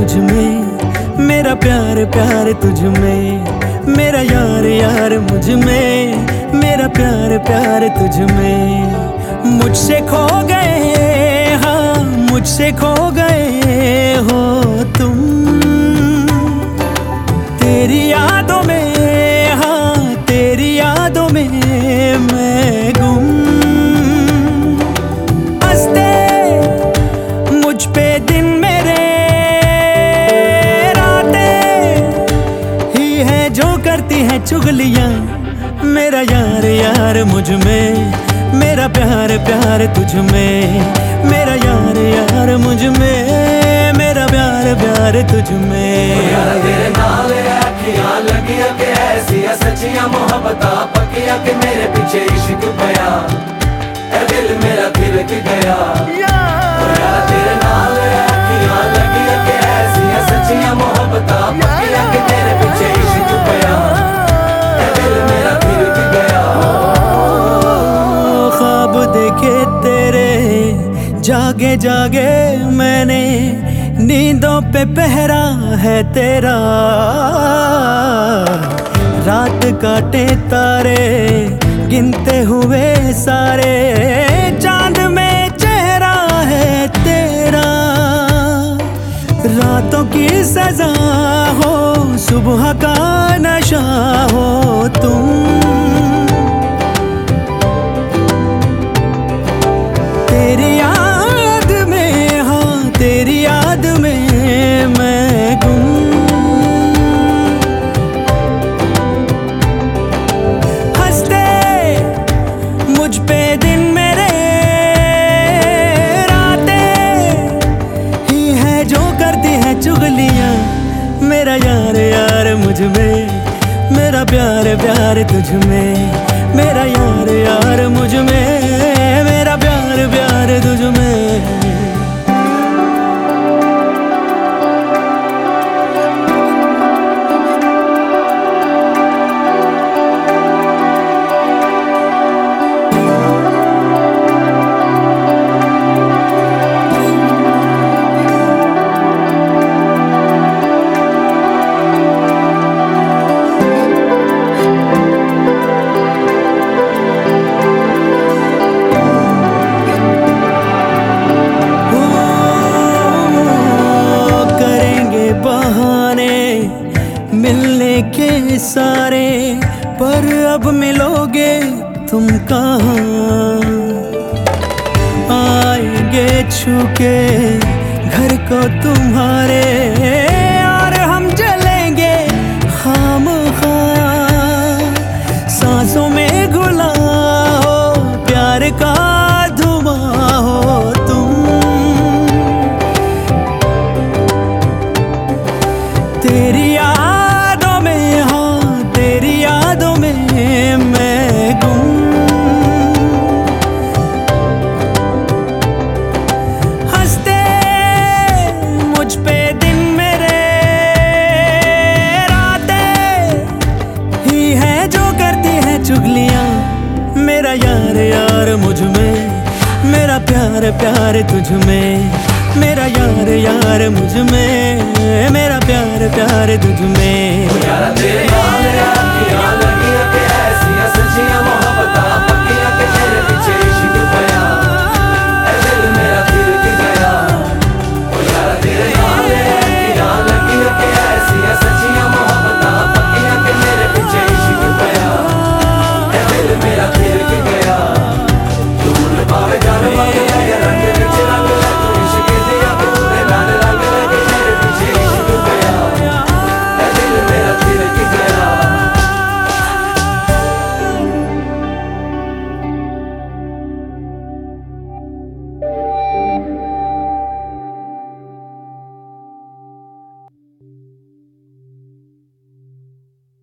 मुझ में, मेरा प्यार प्यार तुझ में, मेरा यार यार मुझ में, मेरा प्यार प्यार तुझ में। मुझसे खो गए, हाँ मुझसे खो गए हो तुम, तेरी यादों में, हाँ तेरी यादों में मैं गुम। हंसते मुझ पे दिन मेरे, रातें ही है जो करती है चुगलियां। मेरा यार यार मुझ में, मेरा प्यार प्यार तुझ में, मेरा यार यार मुझ में, मेरा प्यार प्यार तुझ में। यार तेरे नाल अखियां लगिया के ऐसिया सच्चियां मोहब्बतां पक्कियां के मेरे पीछे इश्क पया, ए दिल मेरा थिरक गया। यार तेरे नाल अखियां लगिया के ऐसिया सच्चियां मोहब्बतां पक्कियां के मेरे पीछे इश्क पया, ए दिल मेरा थिरक गया। ख्वाब देखे तेरे जागे जागे मैंने, नींदों पे पहरा है तेरा। रात काटे तारे गिनते हुए सारे, चांद में चेहरा है तेरा। रातों की सजा हो, सुबह का नशा हो तुम, तेरी याद में, हाँ तेरी याद में मैं गुम। हंसते मुझ पे दिन मेरे, रातें ही है जो करती है चुगलियां। मेरा यार यार मुझ में, मेरा प्यार प्यार तुझ में, मेरा यार यार मुझ में, मेरा प्यार प्यार तुझ में। मिलने के सारे, पर अब मिलोगे तुम कहाँ? आएंगे छूके घर को तुम्हारे, और हम जलेंगे खामख़ां। सांसों में घुला हो प्यार का धुआं हो तुम, तेरी यादों में, हाँ तेरी यादों में मैं गुम। हंसते मुझ पे दिन मेरे, रातें ही है जो करती है चुगलियां। मेरा यार यार मुझ में, मेरा प्यार प्यार तुझ में, मेरा यार यार मुझ में, मेरा प्यार प्यार तुझ में।